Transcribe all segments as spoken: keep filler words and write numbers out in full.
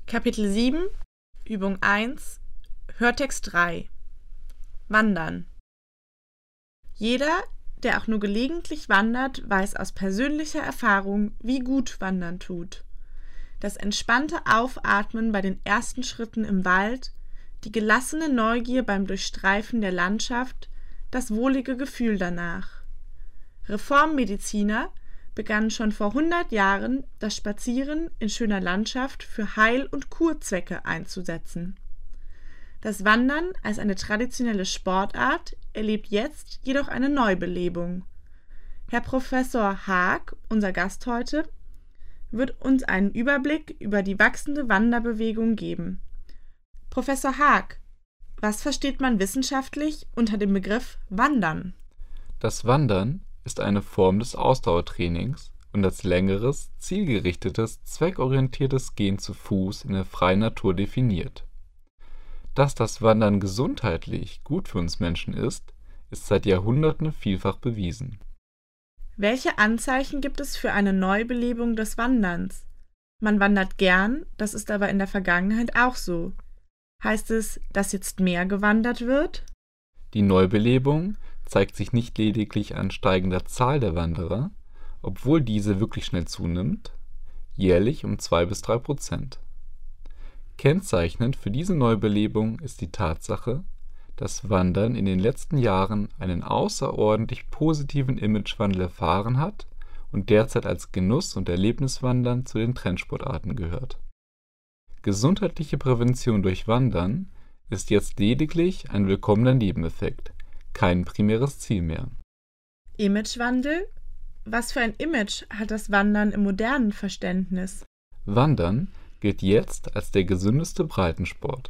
Kapitel sieben, Übung eins, Hörtext drei. Wandern. Jeder, der auch nur gelegentlich wandert, weiß aus persönlicher Erfahrung, wie gut Wandern tut. Das entspannte Aufatmen bei den ersten Schritten im Wald, die gelassene Neugier beim Durchstreifen der Landschaft, das wohlige Gefühl danach. Reformmediziner begannen schon vor hundert Jahren, das Spazieren in schöner Landschaft für Heil- und Kurzwecke einzusetzen. Das Wandern als eine traditionelle Sportart erlebt jetzt jedoch eine Neubelebung. Herr Professor Haag, unser Gast heute, wird uns einen Überblick über die wachsende Wanderbewegung geben. Professor Haag, was versteht man wissenschaftlich unter dem Begriff Wandern? Das Wandern ist eine Form des Ausdauertrainings und als längeres, zielgerichtetes, zweckorientiertes Gehen zu Fuß in der freien Natur definiert. Dass das Wandern gesundheitlich gut für uns Menschen ist, ist seit Jahrhunderten vielfach bewiesen. Welche Anzeichen gibt es für eine Neubelebung des Wanderns? Man wandert gern, das ist aber in der Vergangenheit auch so. Heißt es, dass jetzt mehr gewandert wird? Die Neubelebung zeigt sich nicht lediglich an steigender Zahl der Wanderer, obwohl diese wirklich schnell zunimmt, jährlich um zwei bis drei Prozent. Kennzeichnend für diese Neubelebung ist die Tatsache, dass Wandern in den letzten Jahren einen außerordentlich positiven Imagewandel erfahren hat und derzeit als Genuss- und Erlebniswandern zu den Trendsportarten gehört. Gesundheitliche Prävention durch Wandern ist jetzt lediglich ein willkommener Nebeneffekt, kein primäres Ziel mehr. Imagewandel? Was für ein Image hat das Wandern im modernen Verständnis? Wandern gilt jetzt als der gesündeste Breitensport.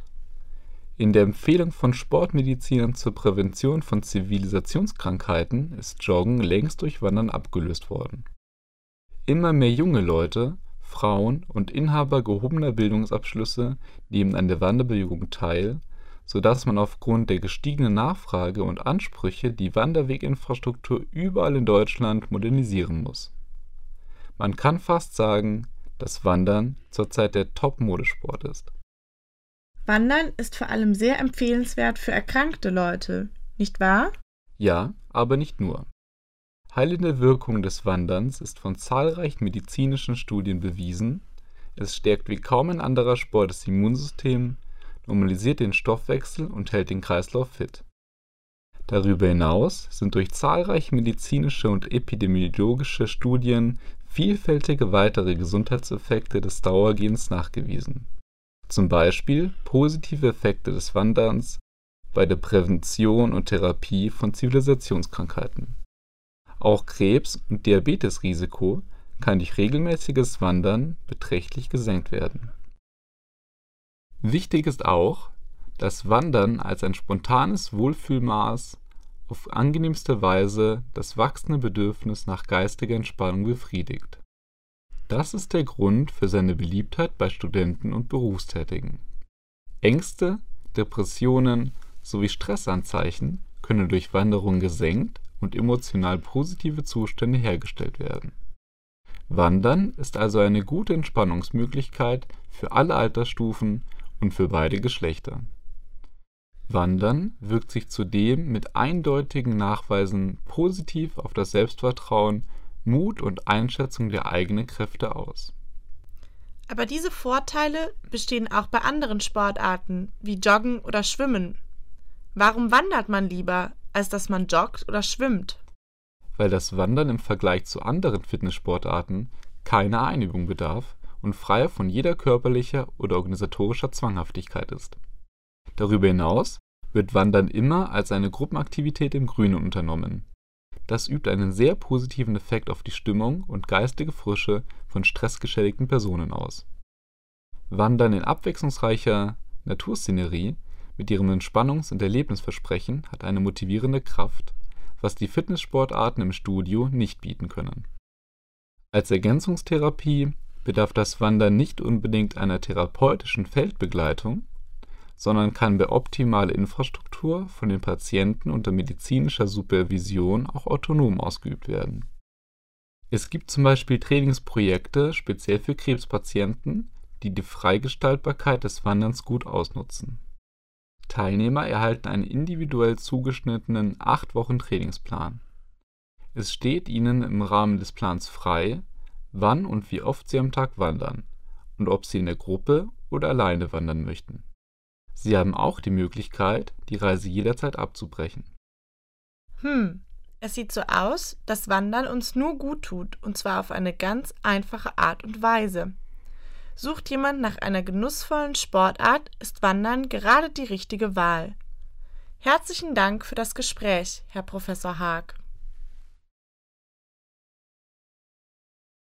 In der Empfehlung von Sportmedizinern zur Prävention von Zivilisationskrankheiten ist Joggen längst durch Wandern abgelöst worden. Immer mehr junge Leute, Frauen und Inhaber gehobener Bildungsabschlüsse nehmen an der Wanderbewegung teil, sodass man aufgrund der gestiegenen Nachfrage und Ansprüche die Wanderweginfrastruktur überall in Deutschland modernisieren muss. Man kann fast sagen, dass Wandern zurzeit der Top-Modesport ist. Wandern ist vor allem sehr empfehlenswert für erkrankte Leute, nicht wahr? Ja, aber nicht nur. Heilende Wirkung des Wanderns ist von zahlreichen medizinischen Studien bewiesen. Es stärkt wie kaum ein anderer Sport das Immunsystem, normalisiert den Stoffwechsel und hält den Kreislauf fit. Darüber hinaus sind durch zahlreiche medizinische und epidemiologische Studien vielfältige weitere Gesundheitseffekte des Dauergehens nachgewiesen. Zum Beispiel positive Effekte des Wanderns bei der Prävention und Therapie von Zivilisationskrankheiten. Auch Krebs- und Diabetesrisiko kann durch regelmäßiges Wandern beträchtlich gesenkt werden. Wichtig ist auch, dass Wandern als ein spontanes Wohlfühlmaß auf angenehmste Weise das wachsende Bedürfnis nach geistiger Entspannung befriedigt. Das ist der Grund für seine Beliebtheit bei Studenten und Berufstätigen. Ängste, Depressionen sowie Stressanzeichen können durch Wanderung gesenkt und emotional positive Zustände hergestellt werden. Wandern ist also eine gute Entspannungsmöglichkeit für alle Altersstufen und für beide Geschlechter. Wandern wirkt sich zudem mit eindeutigen Nachweisen positiv auf das Selbstvertrauen, Mut und Einschätzung der eigenen Kräfte aus. Aber diese Vorteile bestehen auch bei anderen Sportarten wie Joggen oder Schwimmen. Warum wandert man lieber, als dass man joggt oder schwimmt? Weil das Wandern im Vergleich zu anderen Fitnesssportarten keine Einübung bedarf und frei von jeder körperlicher oder organisatorischer Zwanghaftigkeit ist. Darüber hinaus wird Wandern immer als eine Gruppenaktivität im Grünen unternommen. Das übt einen sehr positiven Effekt auf die Stimmung und geistige Frische von stressgeschädigten Personen aus. Wandern in abwechslungsreicher Naturszenerie mit ihrem Entspannungs- und Erlebnisversprechen hat eine motivierende Kraft, was die Fitnesssportarten im Studio nicht bieten können. Als Ergänzungstherapie bedarf das Wandern nicht unbedingt einer therapeutischen Feldbegleitung, sondern kann bei optimaler Infrastruktur von den Patienten unter medizinischer Supervision auch autonom ausgeübt werden. Es gibt zum Beispiel Trainingsprojekte speziell für Krebspatienten, die die Freigestaltbarkeit des Wanderns gut ausnutzen. Teilnehmer erhalten einen individuell zugeschnittenen acht Wochen Trainingsplan. Es steht ihnen im Rahmen des Plans frei, wann und wie oft sie am Tag wandern und ob sie in der Gruppe oder alleine wandern möchten. Sie haben auch die Möglichkeit, die Reise jederzeit abzubrechen. Hm, es sieht so aus, dass Wandern uns nur gut tut, und zwar auf eine ganz einfache Art und Weise. Sucht jemand nach einer genussvollen Sportart, ist Wandern gerade die richtige Wahl. Herzlichen Dank für das Gespräch, Herr Professor Haag.